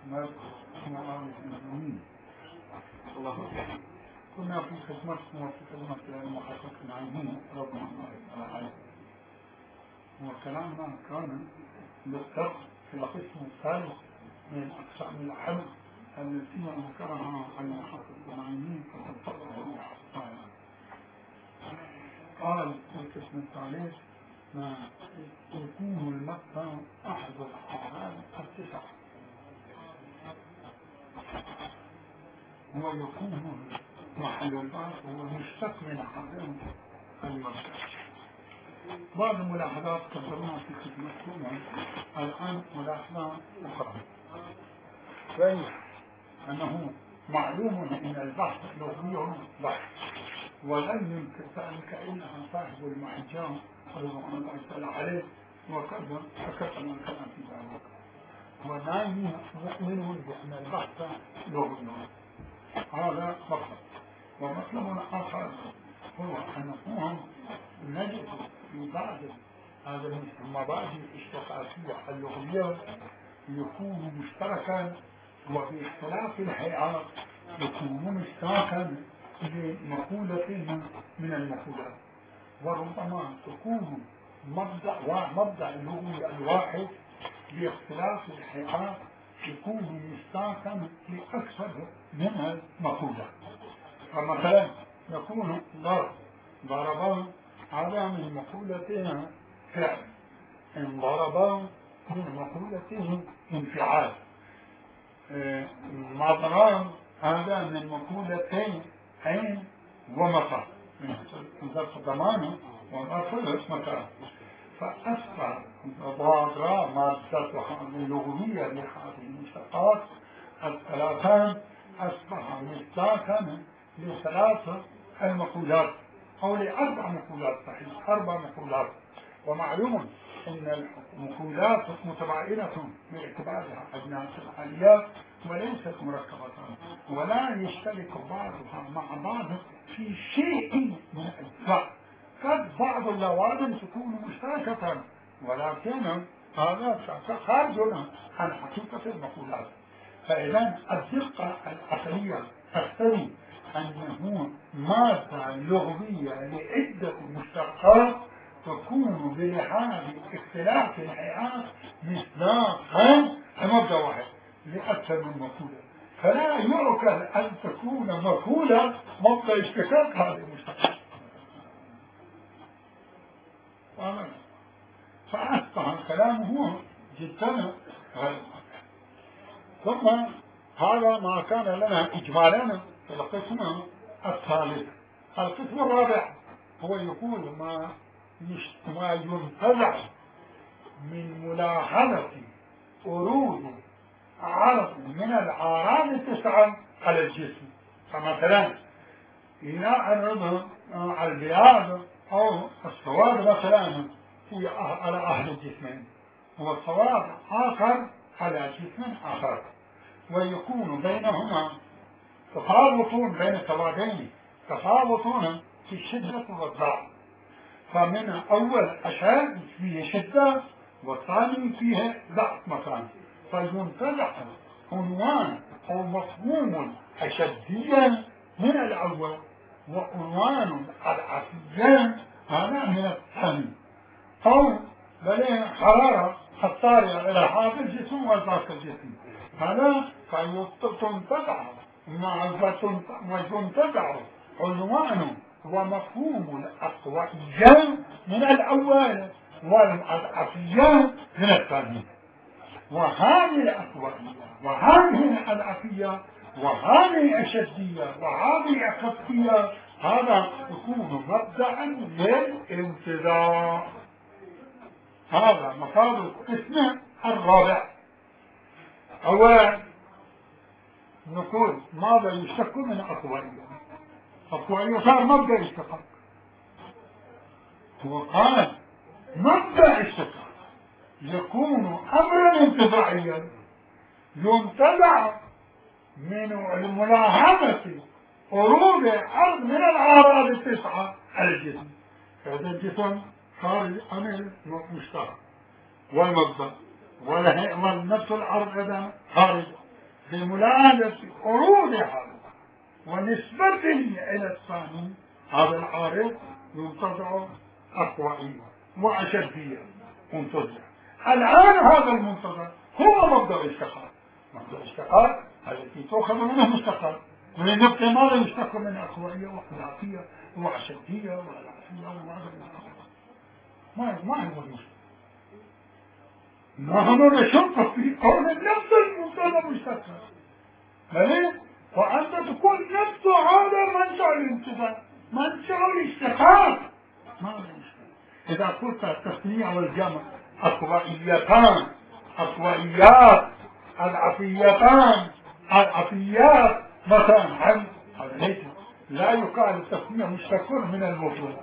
ما الله كنا في خدمتكم وفي خدمة المحقق العيني ربنا الله تعالى. وكلامنا كان بالضبط في القسم الثالث من أقسام الحمد التي ذكرها المحقق العيني فتطبق المحقق. قال في القسم الثالث ما يكون المقطع أحد الأعراض التسعة، هو يكون محل البعض هو مشتق من عدم المركز. بعض الملاحظات كثرنا في خدمتكم الآن ملاحظة أخرى، وهي أنه معلوم أن البحث لغوي بحث، ولن ينكر ذلك إلا صاحب المحجة رضوان الله تعالى عليه، وكذا فكثر من الكلام في ذلك. ونحن مؤمنون بأن البحث لغوي، هذا مطلب. ومطلب آخر هو أنه نجد في بعض هذه المبادئ الاشتقاقية اللغوية يكون مشتركا، وباختلاف الهيئات يكون مشتركا لمقولة من المقولات، وربما تكون مبدأ اللغوي الواحد باختلاف الهيئات يكون مشتركا لأكثر من المقولات. فمثلا يكون ضربان هذا من مقولته فعل، انضربان من مقولته انفعال، مضران هذا من مقولتين عين ومطر من ظرف زمانه ومطر مكان. فأصبح ضرب مادتها اللغوية لهذه المشتقات الثلاثان أصبح مصداقا لثلاثة المقولات أو لأربع مقولات، صحيح 4 مقولات. ومعلوم أن المقولات متباينة باعتبارها أجناس الآليات وليست مركبة، ولا يشترك بعضها مع بعض في شيء من الأجزاء. قد بعض اللوازم تكون مشتركة، ولكن هذا خارج عن حقيقة المقولات. فإذا الدقة العقلية تقتضي أنه مادة لغوية لعدة مشتقات تكون بلحاظ اختلاف الهيئات مصداقا لمبدأ واحد لأكثر من مقولة، فلا يعقل أن تكون مقولة مبدأ اشتقاق هذه المشتقات. فأصبح كلامه جدا غير. ثم هذا ما كان لنا إجمالا في القسم الثالث. القسم الرابع هو يقول ما ينتزع من ملاحظة ورود عرض من الأعراض التسعة على الجسم. فمثلا إذا عرض على البياض أو السواد مثلا على أهل الجسمين، والسواد آخر على جسم آخر، ويكون بينهما تفاوت بين السوادين، تفاوت في الشدة والضعف. فمن أول أشد فيه شدة والثاني فيه ضعف مكان، فينتزع عنوان أو مفهوم أشديا من الأول وعنوان العافية هذا من الثاني، أو بل حرارة الطارئة إلى هذا الجسم وذاك الجسم، هذا فينتزع عنوان ومفهوم الأقوياء من الأول والأضعفية من الثاني. وهذه الأقوياء وهذه الأضعفية وهذه الأشدية وهذه الأخفية هذا يكون مبدأ للانتزاع. هذا مفاد القسم الرابع. أولا نقول ماذا يشتق من أقوياء؟ أقوياء صار مبدأ اشتقاق. هو قال مبدأ اشتقاق يكون أمرا انتفاعيا ينتزع من ملاحظة ورود عرض من الأعراض التسعة على الجسم. هذا الجسم خارج عن المشترك والمبدأ والنفس العرض أيضا خارج بملاحظة عروضها ونسبة إلى الثاني، هذا العارض ينتزع عشوائية وأشدية منتزع. الآن هذا المنتزع هو مبدأ الاشتقاق. مبدأ الاشتقاق التي تؤخذ منه مشتقات، ونبقى ماذا يشتق من عشوائية واختلافية وأشدية والعافية ما هو المشتق. نحن نشك في كون نفس المنتزع مشتقا، بل وأنت تكون نفس هذا منشأ الانتزاع، منشأ الاشتقاق. ما هو المشتق؟ إذا قلت التثنية والجمع عشوائيتان، عشوائيات، العفيتان، العفيات مثلا، هذا ليس، لا يقال التثنية مشتق من المفرد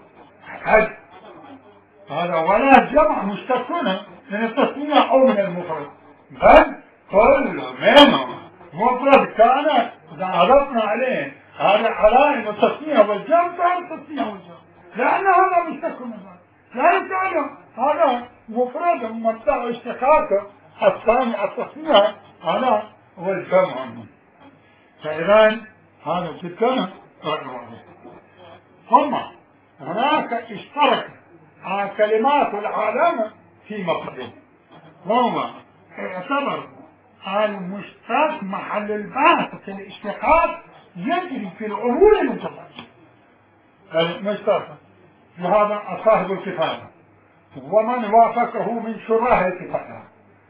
هذا، ولا الجمع مشتق من التثنية أو من المفرد، بل كل منهم مفرد كان إذا عرفنا عليه هذا علائم التثنية والجمع صار التثنية والجمع، لأن هذا مشتق من هذا، لا يقال هذا مفرد مبدأ اشتقاقه الثاني التثنية هذا هو الجمع. فإذا هذا جدا واضح. ثم هناك اشترك كلمات العالم في مفرده، وهو اعتبر المشتق محل البحث في الاشتقاق يجري في الأمور المتفاعلة. المشتق وهذا صاحب الكفاية ومن وافقه من شراح الكفاية،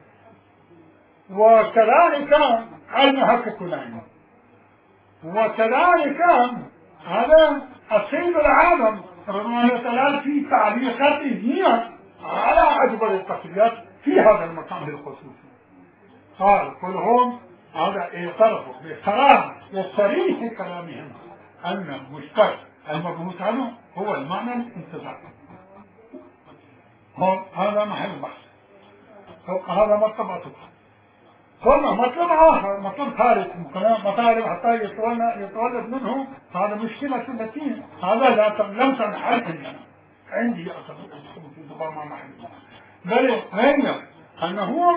وكذلك المحقق العلمي، وكذلك هذا السيد العالم رضوان الله تعالى في تعليقاته على أجمل التقريرات في هذا المقام الخصوصي قال كلهم هذا اعترفوا بصراحة وصريح كلامهم أن المشتق المبحوث عنه هو المعنى الانتزاعي. هذا محل البحث، هذا مطلب أصل. ثم مطلب آخر، مطلب ثالث، مطالب حتى يتولد منه هذا مشكلة التي هذا لم تنحل عندي أصلا في ضبما محل، بل هي أنه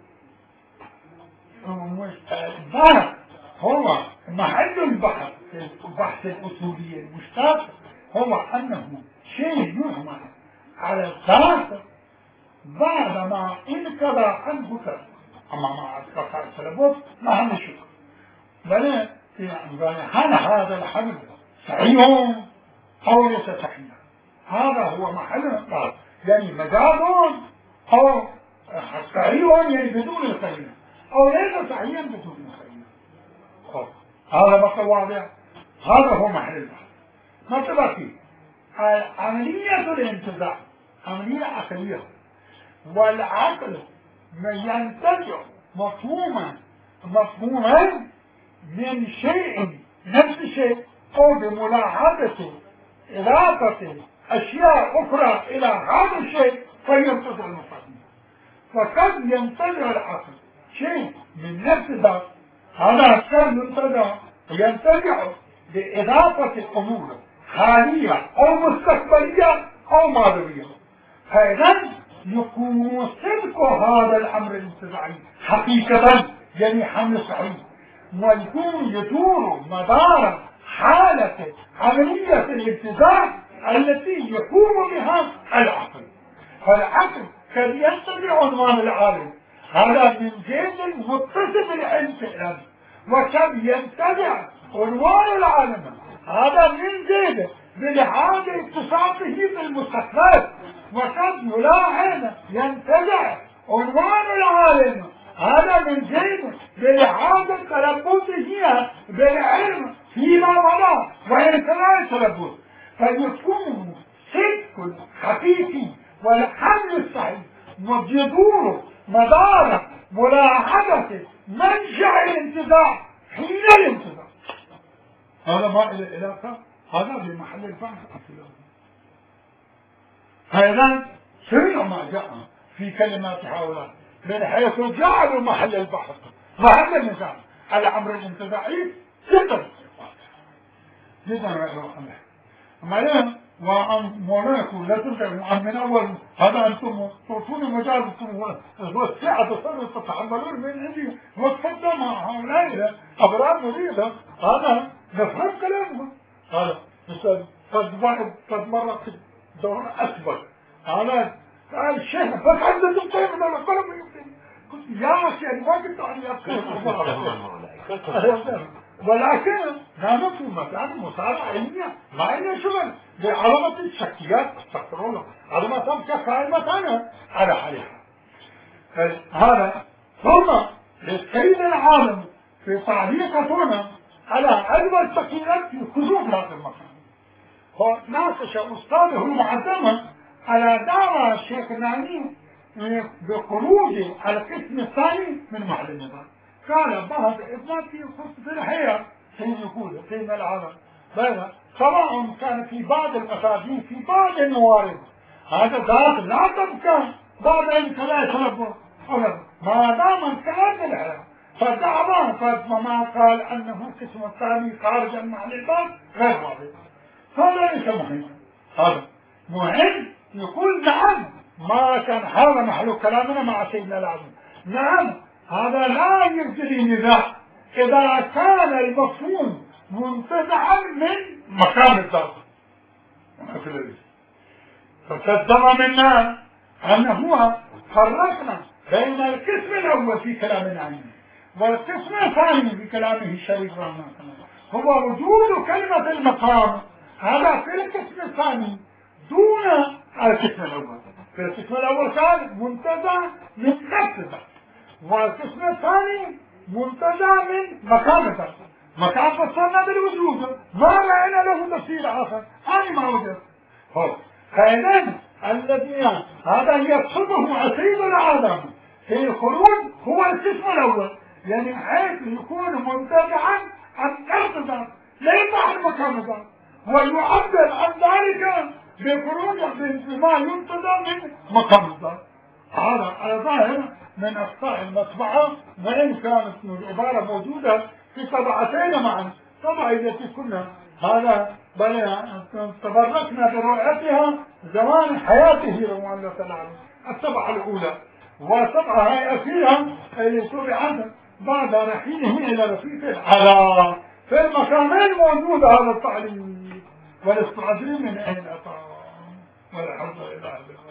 البحث هو محل البحث في البحث الأصولي المشتق، هو أنه شيء يعمل على الذات بعدما انقضى عنه ترك. أما مع أصدقاء التلبس ما هم الشكر، بل هل هذا الحمل صحيح أو ليس صحيح؟ هذا هو محل القرار، يعني مجاز أو صحيح يعني بدون القرينة، أو ليس صحيحا بدون القرينة. هذا مطلب واضح، هذا هو محل البحث. مطلب فيه عملية الانتزاع عملية عقلية، والعقل ينتزع مفهوما من شيء نفس الشيء أو بملاحظة إضافة أشياء أخرى إلى هذا الشيء فينتزع المفاهيم. فقد ينتزع العقل شيء من نفس ذات، هذا أكثر ينتزع بإضافة أمور حالية أو مستقبلية أو ماضية، فإذا يكون صدق هذا الأمر الانتزاعي حقيقة يعني حمل صحيح، ويكون يدور مدار حالة عملية الانتزاع التي يقوم بها العقل. فالعقل قد ينتزع عنوان العالم هذا من جهة متصف الانتقال، وقد ينتزع عنوان العالم هذا من جهة بلحاظ اتصافه بالمستقبل، وقد يلاحظ ينتزع عنوان العالم هذا من جهة بلحاظ تلبسه بالعلم فيما مضى وانتزاع التلبس، فيكون صدق حقيقي والحمل الصحيح ويدور مدار ملاحظة منشأ الانتزاع حين الانتزاع. هذا ما إلى علاقة، هذا بمحل البحث أصلا. فإذا سمع ما جاء في كلمات هؤلاء من حيث جعلوا محل البحث محل النزاع الأمر الانتزاعي جدا جدا. أما وموناكو لا ترجعوا من اول هذا انتم تعطوني مجالكم والسعه تتحملون من عندي وتفضل مع هؤلاء ابرار مريضه. هذا نفهم كلامهم. هذا مثلا قد مره في دور اكبر هذا قال الشيخ بس عندكم طيب من القلم يمكن قلت يا اخي ما قلت علي افكار ولكن نحن في مكان مساعدة علمية ما عندنا شغل بعلامة الشكليات استغفرون علامة كقائمة أنا على حالها. هذا ثم للسيد العالم في تعليقتنا على أجمل الشكليات في خصوص هذا المكان. هو ناقش أستاذه المعظم على دعوى الشيخ النعيم بخروجه على القسم الثاني من محل النظام. قال بعض ابنات في خصوص الحياة حين يقول حين العالم بينما سواء كان في بعض المساجين في بعض الموارد هذا ذات لا تبقى بعض لا يتلبوا ما دام كانت الحياة فدعوى ما قال انه القسم الثاني خارجا مع العباد غير واضح. هذا ليس مهم. هذا مهم يقول نعم ما كان هذا محل كلامنا مع سيدنا العالم. نعم هذا لا يجري نزاع إذا كان المفهوم منتزعا من مكان الضرب. فقدم منا أنه فرقنا بين القسم الأول في كلامنا عنه والقسم الثاني في كلامه الشريف رحمه الله هو وجود كلمة المقام. هذا في القسم الثاني دون القسم الأول. في القسم الأول كان منتزع من نفس الضرب والقسم الثاني منتزع من مكان الضرب. مكان فسرنا بالوجود ما رأينا له تفسير آخر أنا ما وجدت. فإذن الذي هذا يقصده عسيد العالم في الخروج هو القسم الأول يعني حيث يكون منتزعا عن ارتباط ليس عن مكان الضرب ويعبر عن ذلك بخروج بما ينتزع من مكان الضرب. هذا ظاهر من أخطاء المطبعة وإن كانت العبارة موجودة في طبعتين معا. طبعا التي كنا هذا بل تبركنا برؤيتها زمان حياته رضوان الله تعالى الطبعة الأولى والطبعة هي أخيرا اللي طبعت بعد رحيله إلى رفيق العلا في المكانين موجود هذا التعليم والاستعجال من أين أتى ولا حول ولا قوة إلا بالله.